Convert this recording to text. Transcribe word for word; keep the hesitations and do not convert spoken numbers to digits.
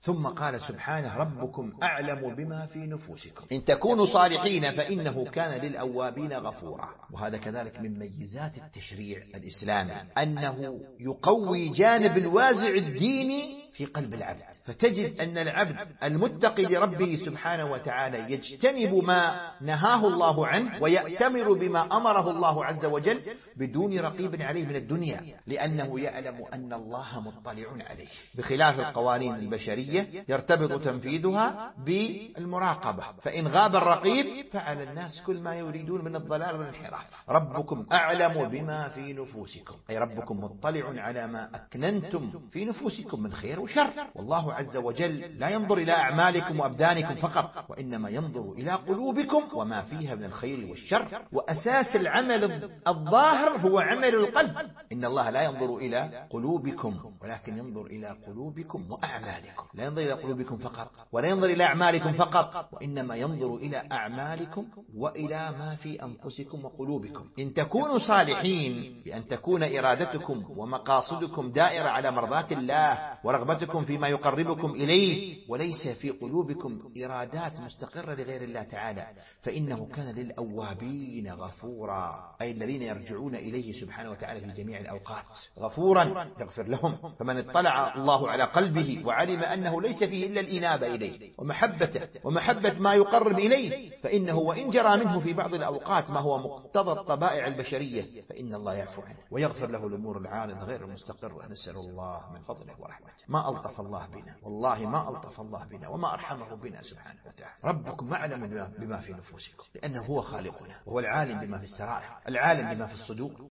ثم قال سبحانه ربكم أعلم بما في نفوسكم إن تكونوا صالحين فإنه كان للأوابين غفورا. وهذا كذلك من ميزات التشريع الإسلامي أنه يقوي جانب الوازع الديني في قلب العبد، فتجد أن العبد المتقي لربه سبحانه وتعالى يجتنب ما نهاه الله عنه ويأتمر بما أمره الله عز وجل بدون رقيب عليه من الدنيا، لأنه يعلم أن الله مطلع عليه، بخلاف القوانين البشرية يرتبط تنفيذها بالمراقبة، فإن غاب الرقيب فعلى الناس كل ما يريدون من الضلال والانحراف. ربكم أعلم بما في نفوسكم، أي ربكم مطلع على ما أكننتم في نفوسكم من خير وشر. والله عز وجل لا ينظر إلى أعمالكم وأبدانكم فقط، وإنما ينظر إلى قلوبكم وما فيها من الخير والشر. وأساس العمل الظاهر هو عمل القلب. إن الله لا ينظر إلى قلوبكم ولكن ينظر إلى قلوبكم وأعمالكم، لا ينظر إلى قلوبكم فقط ولا ينظر إلى أعمالكم فقط، وإنما ينظر إلى أعمالكم وإلى ما في أنفسكم وقلوبكم. إن تكونوا صالحين بأن تكون إرادتكم ومقاصدكم دائرة على مرضاة الله ورغبتكم فيما يقربكم إليه، وليس في قلوبكم إرادات مستقرة لغير الله تعالى، فإنه كان للأوابين غفورا، أي الذين يرجعون إليه سبحانه وتعالى في جميع الأوقات غفورا يغفر لهم. فمن اطلع الله على قلبه وعلم أنه ليس فيه إلا الإنابة إليه ومحبته ومحبة ما يقرب إليه، فإنه وإن جرى منه في بعض الأوقات ما هو مقتضى الطبائع البشرية فإن الله يعفو عنه ويغفر له الأمور العارضة غير المستقرة. نسأل الله من فضله ورحمته. ما ألطف الله بنا، والله ما ألطف الله بنا وما أرحمه بنا سبحانه وتعالى. ربكم أعلم بما في نفوسكم، لأنه هو خالقنا وهو العالم بما في السرائر، العالم بما في الصدور،